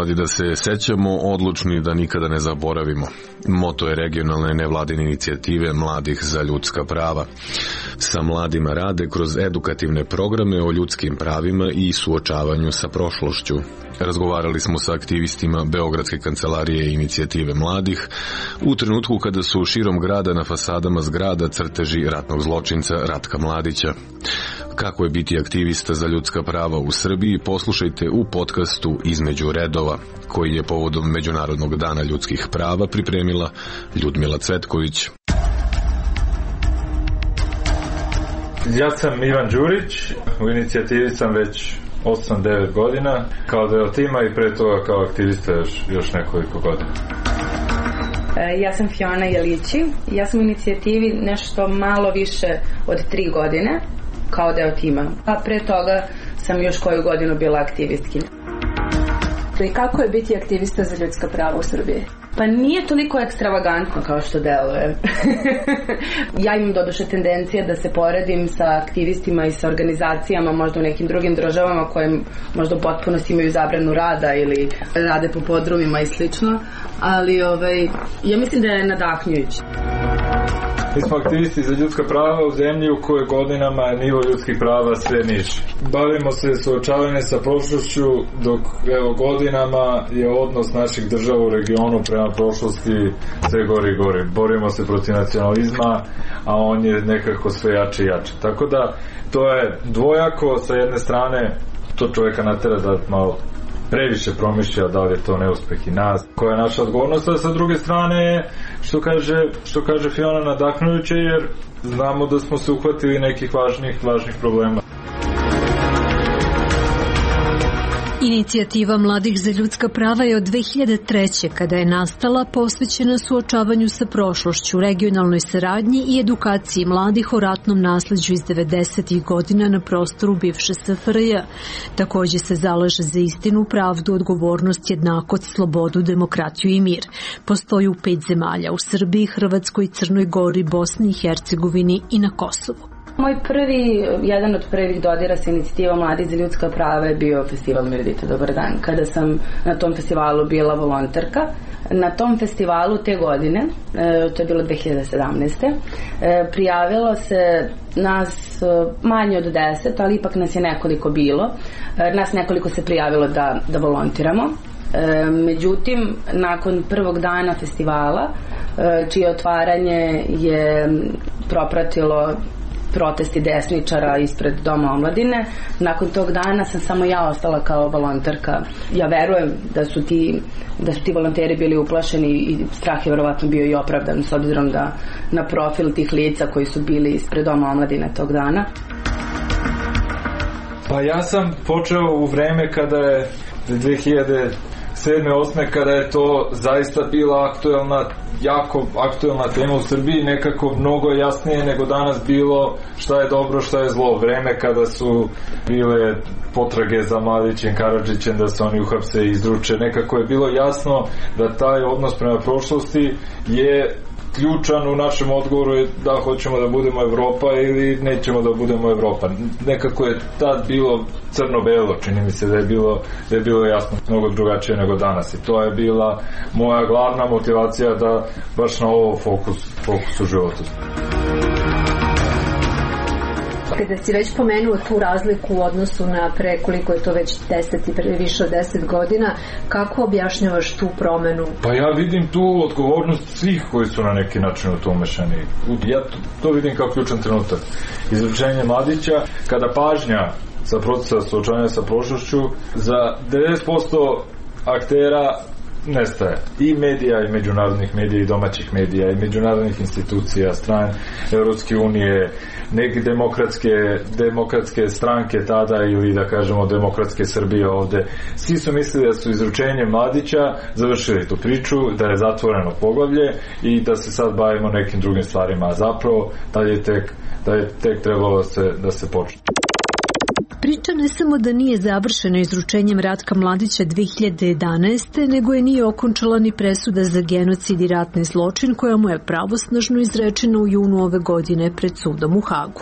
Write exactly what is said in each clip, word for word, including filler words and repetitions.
Mladi da se sećamo, odlučni da nikada ne zaboravimo. Moto je regionalne nevladine inicijative Mladih za ljudska prava. Sa mladima rade kroz edukativne programe o ljudskim pravima i suočavanju sa prošlošću. Razgovarali smo sa aktivistima Beogradske kancelarije inicijative mladih u trenutku kada su širom grada na fasadama zgrada crteži ratnog zločinca Ratka Mladića. Kako je biti aktivista za ljudska prava u Srbiji, poslušajte u podcastu Između redova, koji je povodom Međunarodnog dana ljudskih prava pripremila Ljudmila Cvetković. Ja sam Ivan Đurić, u inicijativi sam već osam devet godina, kao deo tima i pre toga kao aktivista još, još nekoliko godina. Ja sam Fiona Jelići, ja sam u inicijativi nešto malo više od tri godine kao deo tima, a pre toga sam još koju godinu bila aktivistkinja. I kako je biti aktivista za ljudska prava u Srbiji? Pa nije toliko ekstravagantno kao što deluje. Ja imam doduše tendencije da se poredim sa aktivistima i sa organizacijama možda u nekim drugim državama koje možda u potpunosti imaju zabranu rada ili rade po podrumima i slično, ali ovaj, ja mislim da je nadahnjujuće. Mi smo aktivisti za ljudska prava u zemlji u kojoj godinama je nivo ljudskih prava sve niži. Bavimo se suočavanjem sa prošlošću, dok evo godinama je odnos naših država u regionu prema prošlosti sve gori i gori. Borimo se protiv nacionalizma, a on je nekako sve jače i jače. Tako da to je dvojako, sa jedne strane to čovjeka natera da malo previše promišlja da li je to neuspeh i nas, koja je naša odgovornost, a sa druge strane je, što kaže, što kaže Fiona, nadahnujuće, jer znamo da smo se uhvatili nekih važnih, važnih problema. Inicijativa Mladih za ljudska prava je od dve hiljade treće. kada je nastala, posvećena suočavanju sa prošlošću, regionalnoj saradnji i edukaciji mladih o ratnom nasleđu iz devedesetih godina na prostoru bivše S F R J. Takođe se zalaže za istinu, pravdu, odgovornost, jednakost, slobodu, demokratiju i mir. Postoji u pet zemalja, u Srbiji, Hrvatskoj, Crnoj Gori, Bosni i Hercegovini i na Kosovu. Moj prvi, jedan od prvih dodira sa inicijativom Mladih za ljudska prava je bio festival Mirodite Dobar dan, kada sam na tom festivalu bila volonterka. Na tom festivalu te godine, to je bilo dve hiljade sedamnaeste. prijavilo se nas manje od deset, ali ipak nas je nekoliko bilo. Nas nekoliko se prijavilo da, da volontiramo. Međutim, nakon prvog dana festivala, čije otvaranje je propratilo protesti desničara ispred Doma omladine, nakon tog dana sam samo ja ostala kao volonterka. Ja verujem da su ti, da su ti volonteri bili uplašeni i strah je verovatno bio i opravdan s obzirom da na profil tih lica koji su bili ispred Doma omladine tog dana. Pa ja sam počeo u vreme kada je dve hiljade sedme osme kada je to zaista bila aktuelna, jako aktuelna tema u Srbiji, nekako mnogo jasnije nego danas bilo šta je dobro, šta je zlo. Vreme kada su bile potrage za Mladićem, Karadžićem, da se oni uhapse i izruče, nekako je bilo jasno da taj odnos prema prošlosti je ključan u našem odgovoru, je da hoćemo da budemo Evropa ili nećemo da budemo Evropa. Nekako je tad bilo crno-belo, čini mi se da je bilo, da je bilo jasno mnogo drugačije nego danas i to je bila moja glavna motivacija da baš na ovo fokus, fokus u životu. Kada si već pomenuo tu razliku u odnosu na pre koliko je to već deset i pre više od deset godina, kako objašnjavaš tu promenu? Pa ja vidim tu odgovornost svih koji su na neki način u to umešani. Ja to, to vidim kao ključan trenutak. Izručenje Mladića, kada pažnja sa procesa suočavanja sa prošlošću za devedeset posto aktera nestaje. I medija, i međunarodnih medija, i domaćih medija, i međunarodnih institucija, stran Evropske unije, neke demokratske, demokratske stranke tada ili da kažemo demokratske Srbije ovde. Svi su mislili da su izručenjem Mladića završili tu priču, da je zatvoreno poglavlje i da se sad bavimo nekim drugim stvarima, a zapravo da je tek, da je tek trebalo da se, da se počne. Priča ne samo da nije završena izručenjem Ratka Mladića dve hiljade jedanaeste. nego je nije okončala ni presuda za genocid i ratni zločin koja mu je pravosnažno izrečena u junu ove godine pred sudom u Hagu.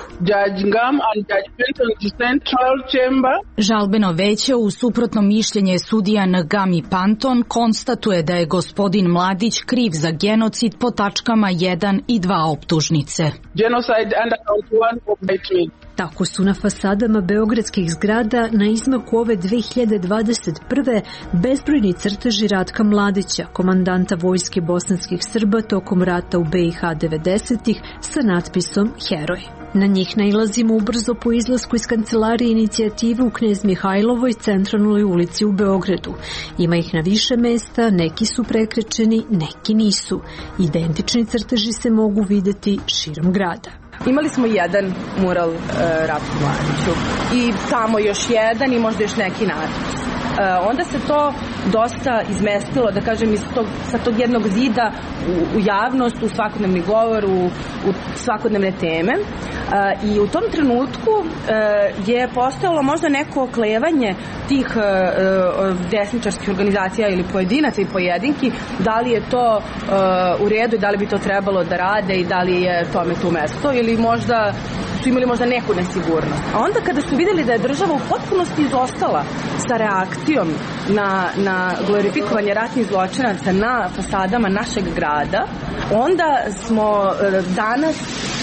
Žalbeno veće u suprotno mišljenje sudija Ngam i Panton konstatuje da je gospodin Mladić kriv za genocid po tačkama jedan i dva optužnice. Genocide under count one of indictment. Tako su na fasadama beogradskih zgrada na izmaku ove dve hiljade dvadeset prve. bezbrojni crteži Ratka Mladića, komandanta vojske bosanskih Srba tokom rata u be i ha devedesetih sa natpisom Heroj. Na njih nailazimo ubrzo po izlasku iz kancelarije inicijative u Knez Mihajlovoj centralnoj ulici u Beogradu. Ima ih na više mesta, neki su prekrečeni, neki nisu. Identični crteži se mogu videti širom grada. Imali smo jedan mural uh, Ratku Mladiću i tamo još jedan i možda još neki natpis. Uh, onda se to dosta izmestilo, da kažem, iz tog, sa tog jednog zida u, u javnost, u svakodnevni govor, u, u svakodnevne teme. Uh, I u tom trenutku uh, je postojalo možda neko oklevanje tih uh, uh, desničarskih organizacija ili pojedinaca i pojedinki, da li je to uh, u redu i da li bi to trebalo da rade i da li je tome tu mesto ili možda su imali možda neku nesigurnost. A onda kada su vidjeli da je država u potpunosti izostala sa reakcijom na, na glorifikovanje ratnih zločinaca na fasadama našeg grada, onda smo danas,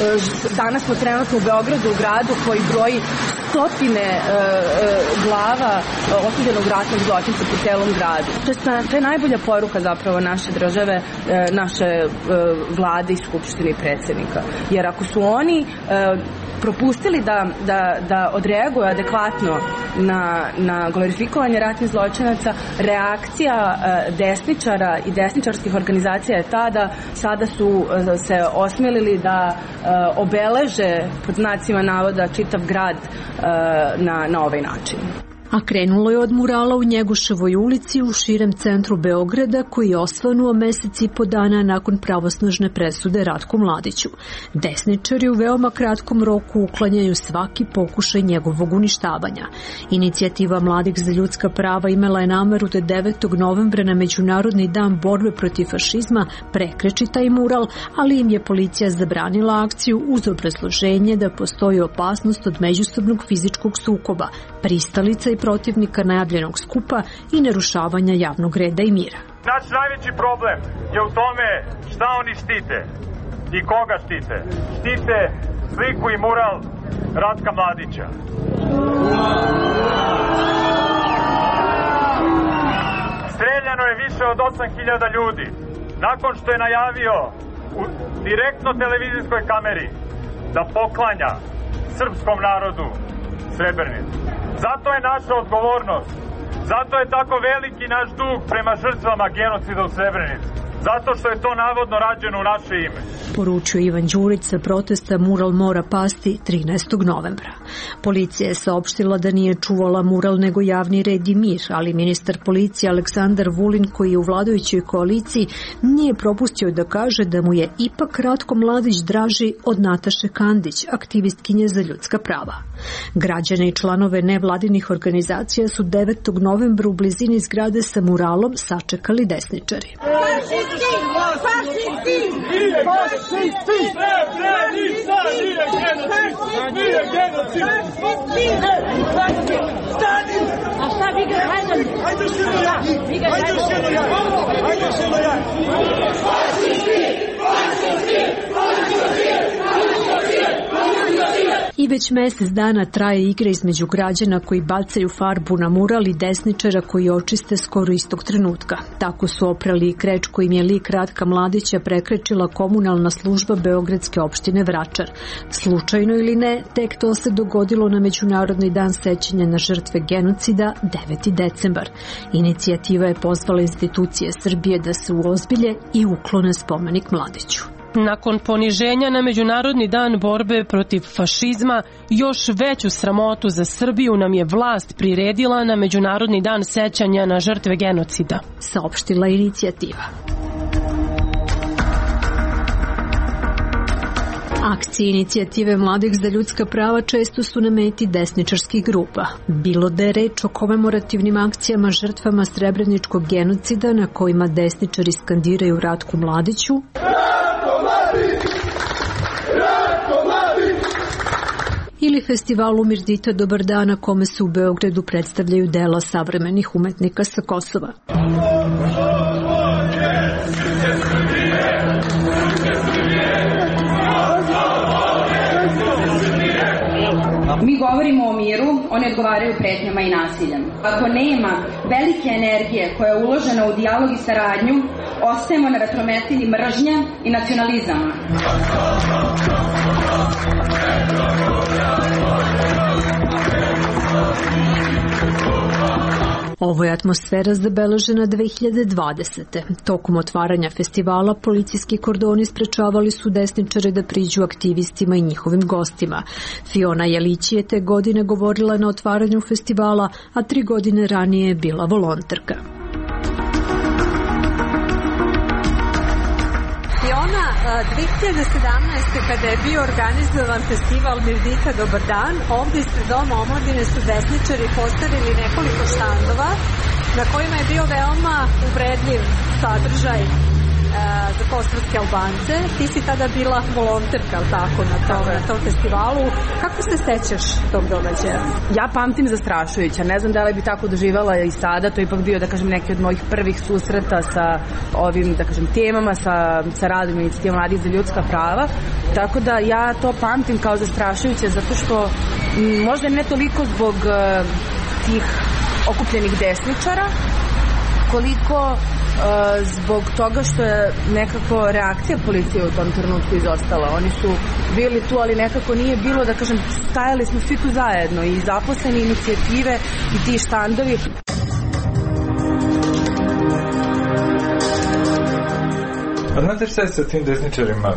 danas smo trenutno u Beogradu, u gradu koji broji stotine e, e, glava osuđenog ratnog zločinca po celom gradu. To je, to je najbolja poruka zapravo naše države, e, naše e, vlade i skupštine i predsjednika. Jer ako su oni e, propustili da, da, da odreaguju adekvatno na, na glorifikovanje ratnih zločinaca, reakcija e, desničara i desničarskih organizacija je ta da sada su e, se osmelili da e, obeleže pod znacima navoda čitav grad e, na, na ovaj način. A krenulo je od murala u Njegoševoj ulici u širem centru Beograda koji je osvanuo mesec i po dana nakon pravosnažne presude Ratku Mladiću. Desničari u veoma kratkom roku uklanjaju svaki pokušaj njegovog uništavanja. Inicijativa Mladih za ljudska prava imala je nameru da devetog novembra na Međunarodni dan borbe protiv fašizma prekreči taj mural, ali im je policija zabranila akciju uz obrazloženje da postoji opasnost od međusobnog fizičkog sukoba, pristalica i protivnika najavljenog skupa i narušavanja javnog reda i mira. Naš najveći problem je u tome šta oni štite i koga štite. Štite sliku i mural Ratka Mladića. Streljano je više od osam hiljada ljudi nakon što je najavio u direktno televizijskoj kameri da poklanja srpskom narodu Srebrenicu. Zato je naša odgovornost, zato je tako veliki naš dug prema žrtvama genocida u Srebrenici, zato što je to navodno rađeno u naše ime. Poručio Ivan Đurić sa protesta mural mora pasti trinaestog novembra. Policija je saopštila da nije čuvala mural nego javni red i mir, ali ministar policije Aleksandar Vulin, koji je u vladajućoj koaliciji, nije propustio da kaže da mu je ipak Ratko Mladić draži od Nataše Kandić, aktivistkinje za ljudska prava. Građane i članove nevladinih organizacija su devetog novembra u blizini zgrade sa muralom sačekali desničari. Fašisti! Fašisti! Fašisti! Srebrenica nije genocid! Nije genocid! Fašisti! Stani! A šta vi ga hajdem? Hajde se do ja! Hajde se do ja! Hajde se do ja! Fašisti! Fašisti! Fašisti! I već mesec dana traje igra između građana koji bacaju farbu na mural i desničara koji očiste skoro istog trenutka. Tako su oprali i kreč kojim je lik Ratka Mladića prekrečila komunalna služba Beogradske opštine Vračar. Slučajno ili ne, tek to se dogodilo na Međunarodni dan sećanja na žrtve genocida deveti decembar. Inicijativa je pozvala institucije Srbije da se uozbilje i uklone spomenik Mladiću. Nakon poniženja na Međunarodni dan borbe protiv fašizma, još veću sramotu za Srbiju nam je vlast priredila na Međunarodni dan sećanja na žrtve genocida, saopštila inicijativa. Akcije inicijative mladih za ljudska prava često su na meti desničarskih grupa. Bilo da je reč o komemorativnim akcijama žrtvama srebreničkog genocida na kojima desničari skandiraju Ratku Mladiću, Ratko Mladić! Ratko Mladić! ili festivalu Mirdita Dobar dan na kome se u Beogradu predstavljaju dela savremenih umetnika sa Kosova. Mi govorimo o miru, oni odgovaraju pretnjama i nasiljem. Ako nema velike energije koja je uložena u dijalog i saradnju, ostajemo na vetrometini mržnja i nacionalizama. Ovo je atmosfera zabeležena dve hiljade dvadesete. Tokom otvaranja festivala policijski kordoni sprečavali su desničare da priđu aktivistima i njihovim gostima. Fiona Jelić je te godine govorila na otvaranju festivala, a tri godine ranije je bila volonterka. Fiona, dve hiljade sedamnaeste. kada je bio organizovan festival Mirdita Dobar dan, ovde ispred Doma omladine su desničari postavili nekoliko štandova na kojima je bio veoma uvredljiv sadržaj za kosovske Albance. Ti si tada bila volonterka, tako, na tom, na tom festivalu. Kako se sećaš tog događaja? Ja pamtim zastrašujuća. Ne znam da li bi tako doživala i sada. To je ipak bio, da kažem, neki od mojih prvih susreta sa ovim, da kažem, temama, sa, sa radom inicijative mladih za ljudska prava. Tako da ja to pamtim kao zastrašujuće, zato što m, možda ne toliko zbog uh, tih okupljenih desničara, koliko uh, zbog toga što je nekako reakcija policije u tom trenutku izostala. Oni su bili tu, ali nekako nije bilo, da kažem, stajali smo svi tu zajedno, i zaposleni, inicijative i ti štandovi. A znate šta je sa tim desničarima?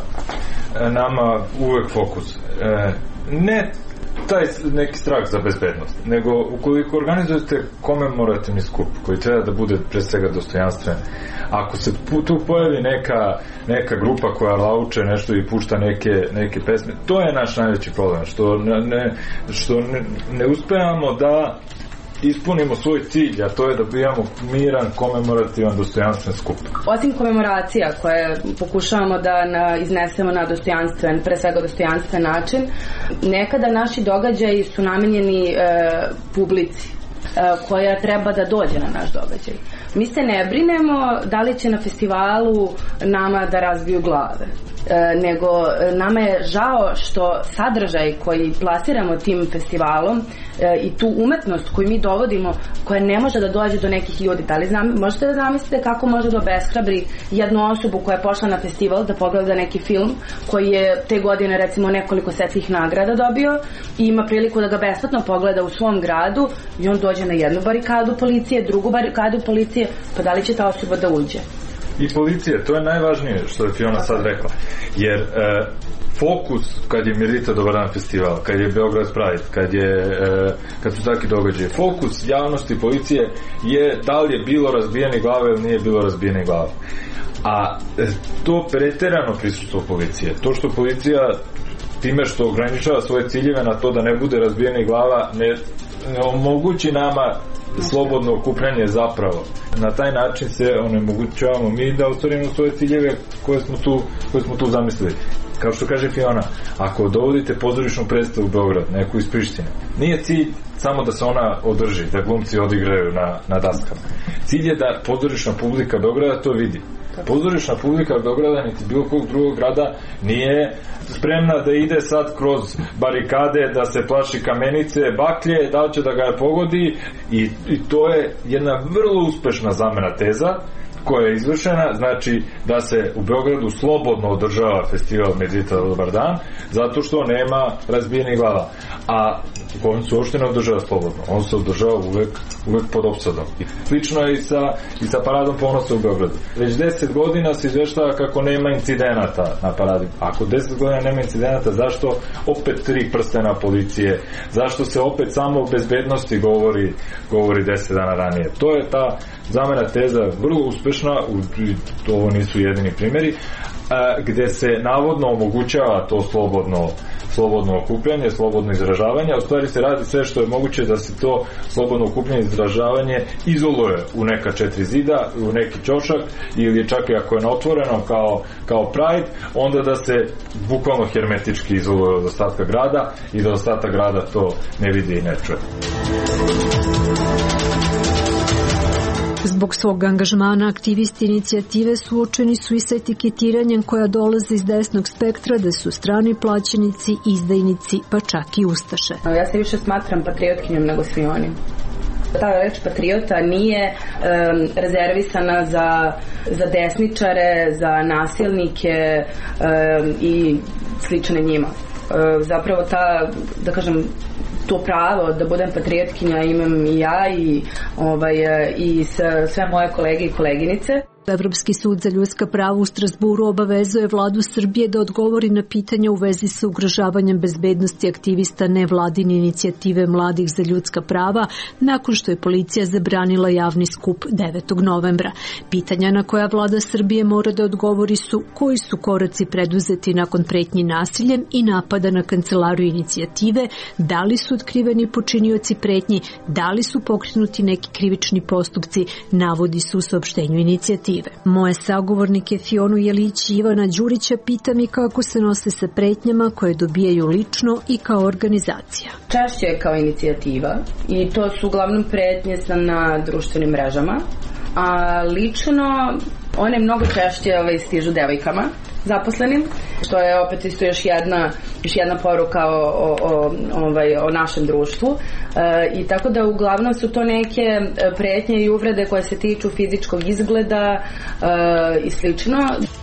Nama uvek fokus. E, ne taj neki strah za bezbednost, nego ukoliko organizujete komemorativni skup koji treba da bude pre svega dostojanstven, ako se tu pojavi neka, neka grupa koja lauče nešto i pušta neke, neke pesme, to je naš najveći problem, što ne, što ne, ne uspevamo da ispunimo svoj cilj, a to je da bijamo miran, komemorativan, dostojanstven skup. Osim komemoracija koje pokušavamo da na, iznesemo na dostojanstven, pre svega dostojanstven način, nekada naši događaji su namenjeni e, publici e, koja treba da dođe na naš događaj. Mi se ne brinemo da li će na festivalu nama da razbiju glave. E, nego nama je žao što sadržaj koji plasiramo tim festivalom e, i tu umetnost koju mi dovodimo, koja ne može da dođe do nekih ljudi. Da li znam, možete da zamislite kako može da obeshrabri jednu osobu koja je pošla na festival da pogleda neki film koji je te godine recimo nekoliko svetskih nagrada dobio i ima priliku da ga besplatno pogleda u svom gradu, i on dođe na jednu barikadu policije, drugu barikadu policije, pa da li će ta osoba da uđe? I policije, to je najvažnije što je Fiona sad rekla, jer e, fokus kad je Mirdita Dobar dan festival, kad je Beograd Pride, kad je e, kad su takvi događaje, fokus javnosti policije je da li je bilo razbijene glave ili nije bilo razbijene glave. A e, to preterano prisustvo policije, to što policija time što ograničava svoje ciljeve na to da ne bude razbijene glava, ne, ne omogući nama slobodno okupljanje zapravo. Na taj način se onemogućavamo mi da ostvarimo svoje ciljeve koje smo tu, koje smo tu zamislili. Kao što kaže Fiona, ako dovodite pozorišnu predstavu u Beograd, neku iz Prištine, nije cilj samo da se ona održi, da glumci odigraju na, na daskama. Cilj je da pozorišna publika Beograda to vidi. Pozorišna publika Beograda niti bilo kog drugog grada nije spremna da ide sad kroz barikade, da se plaši kamenice, baklje, da li će da ga pogodi, i, i to je jedna vrlo uspešna zamena teza koja je izvršena, znači da se u Beogradu slobodno održava festival Mirdita Dobar dan, zato što nema razbijenih glava. A on se uopšte ne održava slobodno, on se održava uvek, uvek pod opsadom. Slično je i sa, i sa paradom ponosa u Beogradu. Već deset godina se izveštava kako nema incidenata na paradi. Ako deset godina nema incidenata, zašto opet tri prstena policije? Zašto se opet samo o bezbednosti govori, govori deset dana ranije? To je ta zamena teza vrlo uspešna, ovo nisu jedini primjeri, gde se navodno omogućava to slobodno slobodno okupljanje, slobodno izražavanje, a u stvari se radi sve što je moguće da se to slobodno okupljanje i izražavanje izoluje u neka četiri zida, u neki ćošak, ili čak i ako je na otvoreno kao, kao Pride, onda da se bukvalno hermetički izoluje od ostatka grada i da ostatak grada to ne vidi i ne čuje. Zbog svog angažmana aktivisti inicijative suočeni su i sa etiketiranjem koja dolaze iz desnog spektra da su strani plaćenici, izdajnici, pa čak i ustaše. Ja se više smatram patriotkinjom nego svi oni. Ta reč patriota nije um, rezervisana za, za desničare, za nasilnike um, i slične njima. Um, zapravo ta, da kažem, to pravo da budem patriotkinja imam i ja i, ovaj, i sve moje kolege i koleginice. Evropski sud za ljudska prava u Strasburu obavezuje vladu Srbije da odgovori na pitanja u vezi sa ugrožavanjem bezbednosti aktivista nevladine inicijative Mladih za ljudska prava nakon što je policija zabranila javni skup devetog novembra. Pitanja na koja vlada Srbije mora da odgovori su koji su koraci preduzeti nakon pretnji nasiljem i napada na kancelariju inicijative, da li su otkriveni počinioci pretnji, da li su pokrenuti neki krivični postupci, navodi se u saopštenju inicijative. Moje sagovornike Fionu Jelić i Ivana Đurića pita mi kako se nose sa pretnjama koje dobijaju lično i kao organizacija. Češće je kao inicijativa i to su uglavnom pretnje na društvenim mrežama, a lično one mnogo češće ovaj, stižu devojkama zaposlenim, što je opet isto još jedna, još jedna poruka o, o, o, ovaj, o našem društvu. E, i tako da uglavnom su to neke pretnje i uvrede koje se tiču fizičkog izgleda e, i slično.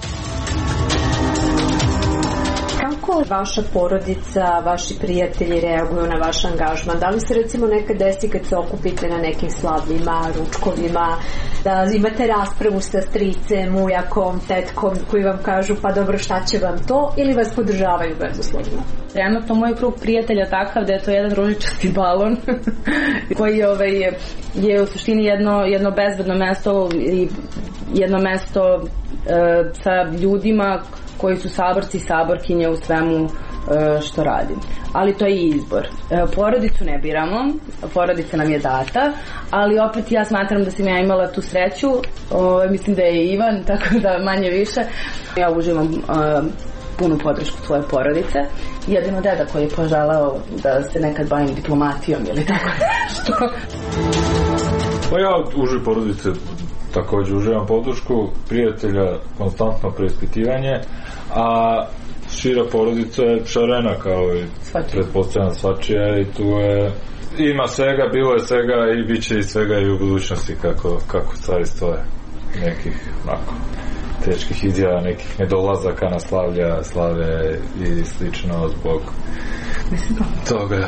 Kako vaša porodica, vaši prijatelji reaguju na vaš angažman? Da li se recimo nekad desi kad se okupite na nekim slavljima, ručkovima, da imate raspravu sa stricem, ujakom, tetkom koji vam kažu pa dobro šta će vam to, ili vas podržavaju bezuslovno? Trenutno moj krug prijatelja takav da je to jedan ružičasti balon koji ovaj, je u suštini jedno, jedno bezbedno mesto i jedno mesto e, sa ljudima koji su saborci i saborkinje u svemu što radim. Ali to je izbor. Porodicu ne biramo, porodica nam je data, ali opet ja smatram da sam ja imala tu sreću, o, mislim da je Ivan, tako da manje više. Ja uživam o, punu podršku svoje porodice. Jedino deda koji je poželao da se nekad bavim diplomatijom ili tako nešto. Pa ja uživ porodice također uživam podršku, prijatelja konstantno preispitivanje, a šira porodica je šarena kao i pretpostavljena svačija i tu je ima svega, bilo je svega i bit će i svega i u budućnosti kako, kako stvari stoje. Nekih onako teških izjava, nekih nedolazaka na slavlja, slave i slično zbog toga.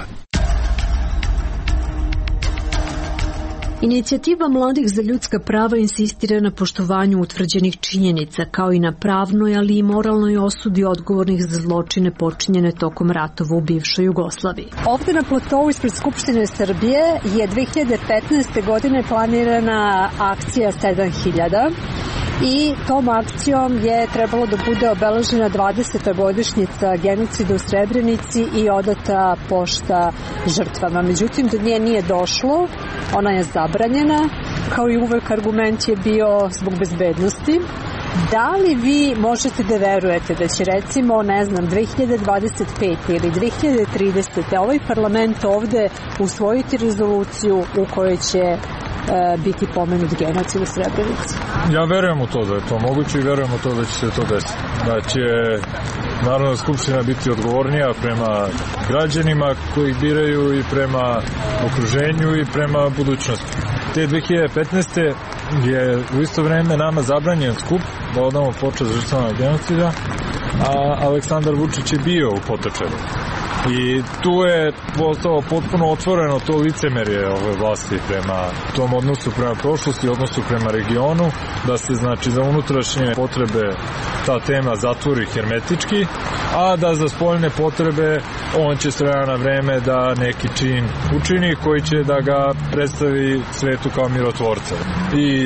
Inicijativa Mladih za ljudska prava insistira na poštovanju utvrđenih činjenica, kao i na pravnoj, ali i moralnoj osudi odgovornih za zločine počinjene tokom ratova u bivšoj Jugoslaviji. Ovde na platovu ispred Skupštine Srbije je dve hiljade petnaeste. godine planirana akcija sedam hiljada i tom akcijom je trebalo da bude obeležena dvadeseta godišnjica genocida u Srebrenici i odata pošta žrtvama. Međutim, do nje nije došlo, ona je zabranjena, kao i uvek argument je bio zbog bezbednosti. Da li vi možete da verujete da će recimo, ne znam, dve hiljade dvadeset pete. ili dve hiljade tridesete. ovaj parlament ovde usvojiti rezoluciju u kojoj će e, biti pomenut genocid u Srebrenici? Ja verujem u to da je to moguće i verujem u to da će se to desiti. Da će Narodna skupština biti odgovornija prema građanima koji ih biraju i prema okruženju i prema budućnosti. Te dve hiljade petnaeste. je u isto vreme nama zabranjen skup da odamo počast žrtvama genocida, a Aleksandar Vučić je bio u Potočaru. I tu je postalo potpuno otvoreno to licemerje ove vlasti prema tom odnosu prema prošlosti, odnosu prema regionu, da se znači za unutrašnje potrebe ta tema zatvori hermetički, a da za spoljne potrebe on će s vremena na vreme da neki čin učini koji će da ga predstavi svetu kao mirotvorca. I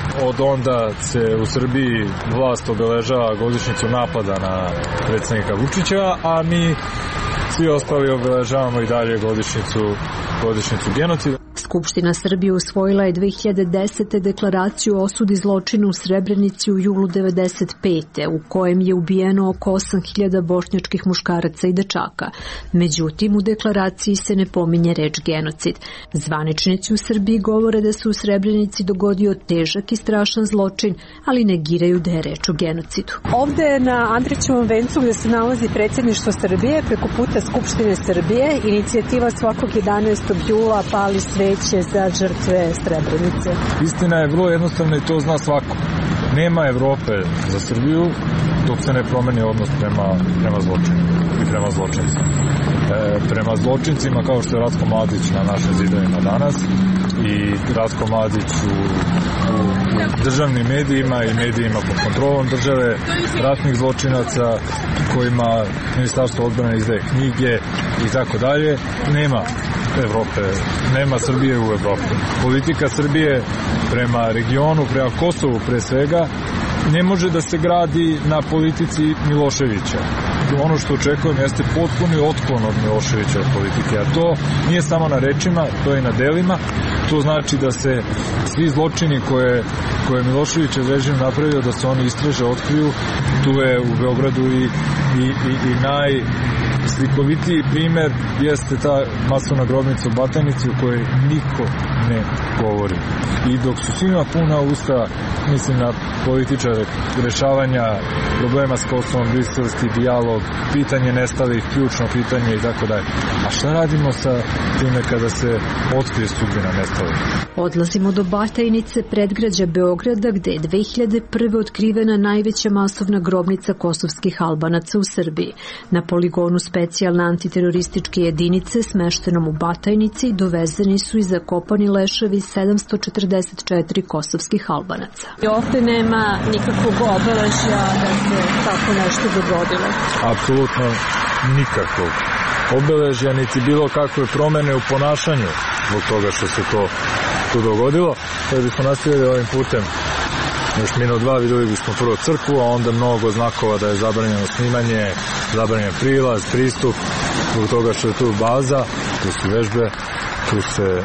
Od onda se u Srbiji vlast obeležava godišnjicu napada na predsjednika Vučića, a mi svi ostali obeležavamo i dalje godišnjicu, godišnjicu genocida. Skupština Srbije usvojila je dve hiljade desete deklaraciju o osudi zločina u Srebrenici u julu devedeset pete u kojem je ubijeno oko osam hiljada bošnjačkih muškaraca i dečaka. Međutim, u deklaraciji se ne pominje reč genocid. Zvaničnici u Srbiji govore da se u Srebrenici dogodio težak i strašan zločin, ali negiraju da je reč o genocidu. Ovde na Andrićevom vencu gde se nalazi predsjedništvo Srbije, preko puta Skupštine Srbije, inicijativa svakog jedanaestog jula pali sveće za žrtve Srebrenice. Istina je vrlo jednostavna i to zna svako. Nema Evrope za Srbiju dok se ne promeni odnos prema, prema zločinu i prema zločincima. E, prema zločincima kao što je Ratko Mladić na našim zidovima danas i Ratko Mladić u, u, u državnim medijima i medijima pod kontrolom države, ratnih zločinaca kojima Ministarstvo odbrane izdaje knjige i tako dalje. Nema Evrope, nema Srbije u Evropi. Politika Srbije prema regionu, prema Kosovu pre svega, ne može da se gradi na politici Miloševića. Ono što očekujem jeste potpuni otklon od Miloševićeve politike, a to nije samo na rečima, to je i na delima. To znači da se svi zločini koje, koje Miloševićev režim napravio, da se oni istraže, otkriju. Tu je u Beogradu i, i, i, i naj slikovitiji primer jeste ta masovna grobnica u Batajnici u kojoj niko ne govori. I dok su svima puna usta, mislim na političare, rešavanja problema s Kosovom, briselski dijalog, pitanje nestalih, ključno pitanje i tako dalje. A šta radimo sa time kada se otkrije sudbina nestalih? Odlazimo do Batajnice, predgrađa Beograda, gde je dve hiljade prve otkrivena najveća masovna grobnica kosovskih Albanaca u Srbiji. Na poligonu specijalne antiterorističke jedinice smeštenom u Batajnici dovezeni su i zakopani leševi sedamsto četrdeset četiri kosovskih Albanaca. I ovde nema nikakvog obeležja da se tako nešto dogodilo? Apsolutno nikakvog obeležja, niti bilo kakve promene u ponašanju zbog toga što se to, to dogodilo. Kada bismo nastavili ovim putem još minut dva, videli bismo prvo crkvu, a onda mnogo znakova da je zabranjeno snimanje, zabranjen prilaz, pristup, zbog toga što je tu baza, tu su vežbe, tu se e,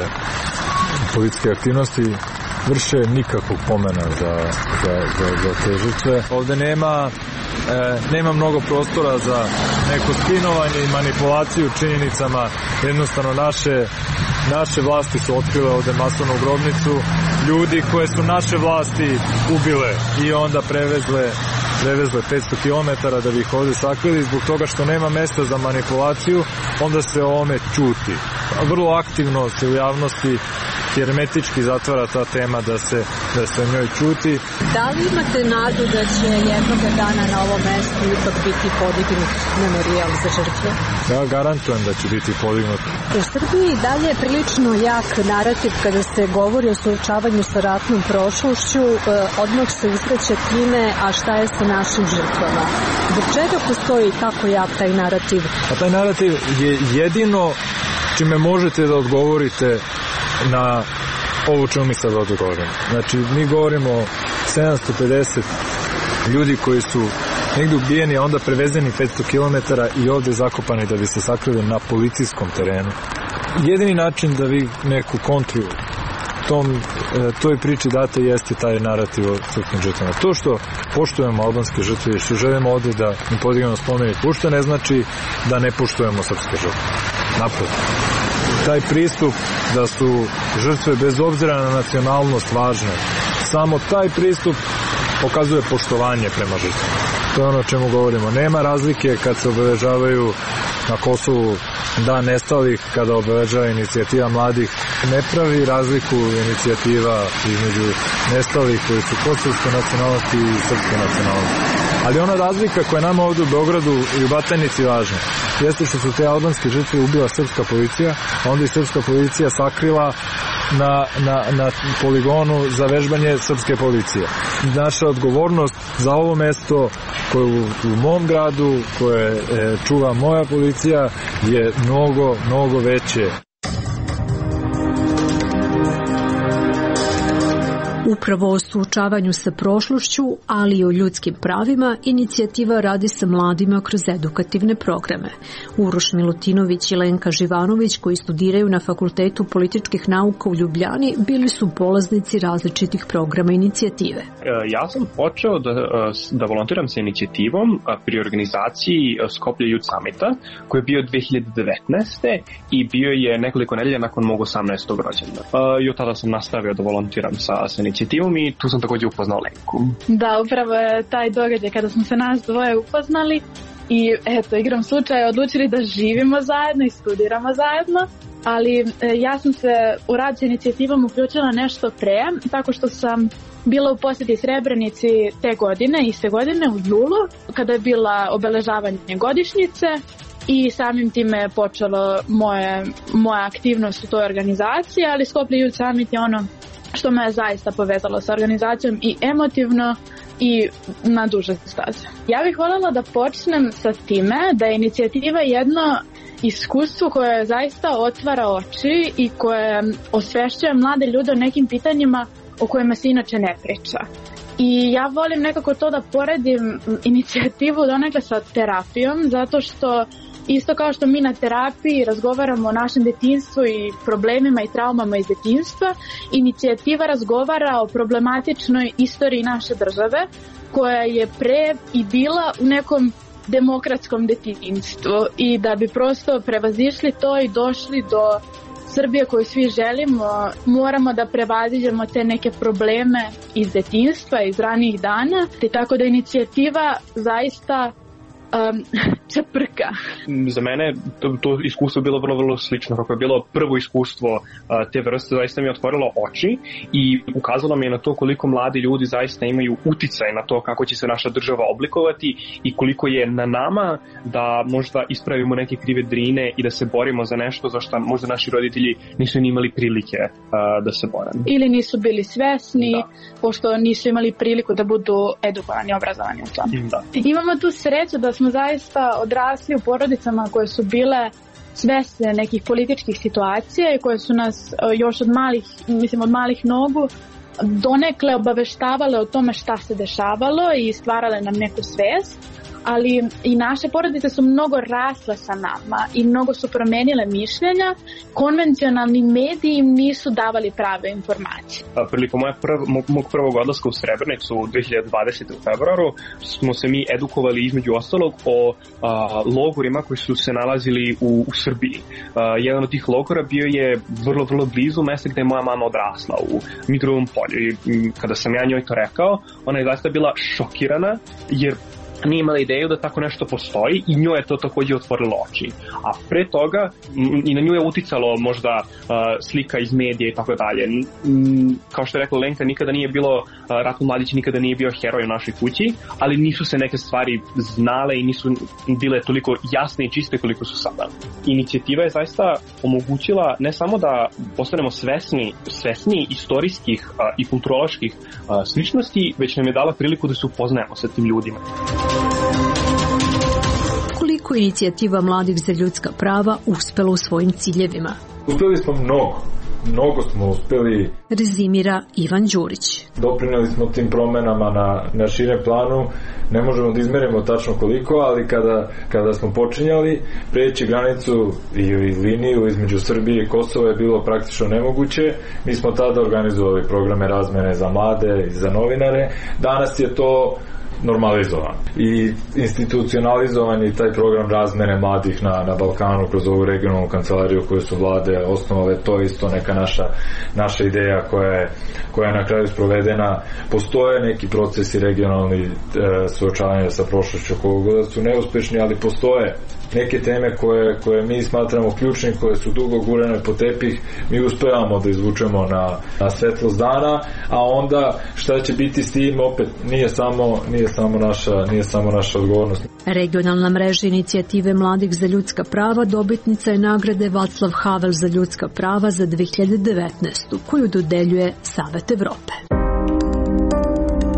policijske aktivnosti vrše, nikakvog pomena za, za, za, za te žrtve. Ovde nema, e, nema mnogo prostora za neko spinovanje i manipulaciju činjenicama. Jednostavno naše, naše vlasti su otkrile ovde masovnu grobnicu ljudi koje su naše vlasti ubile i onda prevezle prevezle petsto kilometara da bi ih ovde sakrili. Zbog toga što nema mesta za manipulaciju, onda se o ovome ćuti. Vrlo aktivno se u javnosti hermetički zatvara ta tema da se, da se o njoj ćuti. Da li imate nadu da će jednog dana na ovom mestu ipak biti podignut memorijal za žrtve? Ja garantujem da će biti podignut. U Srbiji dalje je prilično jak narativ kada se govori o suočavanju sa ratnom prošlošću, odmah se usreće time, a šta je sa našim žrtvama? Zbog čega postoji tako jak taj narativ? A taj narativ je jedino čime možete da odgovorite na ovo čemu mi sad ovdje govorimo. Znači, mi govorimo o sedamsto pedeset ljudi koji su negdje ubijeni, a onda prevezeni petsto kilometara i ovdje zakopani da bi se sakrili na policijskom terenu. Jedini način da vi neku kontru tom, toj priči date jeste taj narativ o srpskim žrtvama. To što poštujemo albanske žrtve i što želimo ovdje da im podignemo spomenik, uopšte ne znači da ne poštujemo srpske žrtve. Naprotiv. Taj pristup da su žrtve bez obzira na nacionalnost važne, samo taj pristup pokazuje poštovanje prema žrtvama. To je ono o čemu govorimo. Nema razlike kad se obeležavaju na Kosovu dan nestalih, kada obeležava inicijativa mladih. Ne pravi razliku inicijativa između nestalih koji su kosovske nacionalnosti i srpske nacionalnosti. Ali ona razlika koja je nama ovdje u Beogradu i u Batajnici važna jeste što su te albanske žrtve ubila srpska policija, a onda i srpska policija sakrila na, na, na poligonu za vežbanje srpske policije. Naša odgovornost za ovo mesto koje u, u mom gradu, koje e, čuva moja policija, je mnogo, mnogo veće. Upravo o suočavanju sa prošlošću, ali i o ljudskim pravima, inicijativa radi sa mladima kroz edukativne programe. Uroš Milutinović i Lenka Živanović, koji studiraju na Fakultetu političkih nauka u Ljubljani, bili su polaznici različitih programa inicijative. Ja sam počeo da, da volontiram sa inicijativom pri organizaciji Skoplje Youth Summita, koji je bio dve hiljade devetnaeste. i bio je nekoliko nedelja nakon mog osamnaestog rođendana. I od tada sam nastavio da volontiram sa, sa inicijativom i tu sam također upoznao Lenku. Da, upravo je taj događaj kada smo se nas dvoje upoznali i eto, igrom slučaja odlučili da živimo zajedno i studiramo zajedno, ali e, ja sam se u rad sa inicijativom uključila nešto pre, tako što sam bila u posjeti Srebrenici te godine, iste godine u julu, kada je bila obeležavanje godišnjice i samim time je počelo moje, moja aktivnost u toj organizaciji, ali Skoplje Youth Summit je ono što me je zaista povezalo sa organizacijom i emotivno i na duže staze. Ja bih voljela da počnem sa time da je inicijativa jedno iskustvo koje zaista otvara oči i koje osvešćuje mlade ljude o nekim pitanjima o kojima se inače ne priča. I ja volim nekako to da poredim inicijativu donekle sa terapijom, zato što isto kao što mi na terapiji razgovaramo o našem detinjstvu i problemima i traumama iz detinjstva, inicijativa razgovara o problematičnoj istoriji naše države, koja je pre i bila u nekom demokratskom detinjstvu, i da bi prosto prevazišli to i došli do Srbije koju svi želimo, moramo da prevaziđemo te neke probleme iz detinjstva, iz ranijih dana, te tako da inicijativa zaista Um, čeprka. Za mene to, to iskustvo je bilo vrlo, vrlo slično. Kako je bilo prvo iskustvo uh, te vrste, zaista mi je otvorilo oči i ukazalo mi je na to koliko mladi ljudi zaista imaju uticaj na to kako će se naša država oblikovati i koliko je na nama da možda ispravimo neke krive drine i da se borimo za nešto za što možda naši roditelji nisu ni imali prilike uh, da se bore. Ili nisu bili svesni, da. Pošto nisu imali priliku da budu edukovani, obrazovani u tom. Da. Imamo tu sreću da smo zaista odrasli u porodicama koje su bile svesne nekih političkih situacija i koje su nas još od malih, mislim od malih nogu donekle obaveštavale o tome šta se dešavalo i stvarale nam neku svest, ali i naše porodice su mnogo rasle sa nama i mnogo su promenile mišljenja. Konvencionalni mediji im nisu davali prave informacije. Prilikom moje prv, mog prvog odlaska u Srebrenicu u dve hiljade dvadesete. u februaru smo se mi edukovali između ostalog o a, logorima koji su se nalazili u, u Srbiji. A, jedan od tih logora bio je vrlo, vrlo blizu mesta gde je moja mama odrasla, u Mitrovom polju. I kada sam ja njoj to rekao, ona je zaista bila šokirana jer nije imala ideju da tako nešto postoji i njoj je to također otvorilo oči. A pre toga i na nju je uticalo možda uh, slika iz medija i tako dalje. Kao što je rekla Lenka, nikada nije bilo, uh, Ratko Mladić nikada nije bio heroj u našoj kući, ali nisu se neke stvari znale i nisu bile toliko jasne i čiste koliko su sada. Inicijativa je zaista omogućila ne samo da postanemo svesni, svesni istorijskih uh, i kulturoloških uh, sličnosti, već nam je dala priliku da se upoznajemo sa tim ljudima. Koliko inicijativa Mladih za ljudska prava uspela u svojim ciljevima? Uspeli smo mnogo. Mnogo smo uspeli. Rezimira Ivan Đurić. Doprineli smo tim promenama na, na širem planu. Ne možemo da izmerimo tačno koliko, ali kada, kada smo počinjali, preći granicu i, i liniju između Srbije i Kosova je bilo praktično nemoguće. Mi smo tada organizovali programe razmene za mlade i za novinare. Danas je to normalizovan i institucionalizovan je taj program razmene mladih na, na Balkanu kroz ovu regionalnu kancelariju koju su vlade osnovale. To je isto neka naša, naša ideja koja je, koja je na kraju sprovedena. Postoje neki procesi regionalni e, suočavanja sa prošlošću koliko da su neuspešni, ali postoje neke teme koje, koje mi smatramo ključnim, koje su dugo gurane po tepih, mi uspevamo da izvučemo na, na svetlost dana, a onda šta će biti s tim opet nije samo, nije samo naša, nije samo naša odgovornost. Regionalna mreža inicijative Mladih za ljudska prava dobitnica je nagrade Vaclav Havel za ljudska prava za dve hiljade devetnaestu. koju dodeljuje Savet Evrope.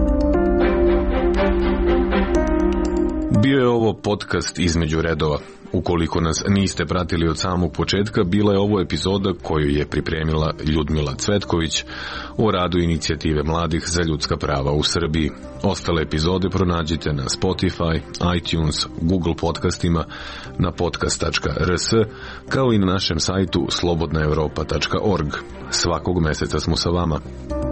Bio je ovo podcast Između redova. Ukoliko nas niste pratili od samog početka, bila je ovo epizoda koju je pripremila Ljudmila Cvetković o radu inicijative mladih za ljudska prava u Srbiji. Ostale epizode pronađite na Spotify, iTunes, Google podcastima, na podcast tačka r s, kao i na našem sajtu slobodna europa tačka org. Svakog meseca smo sa vama.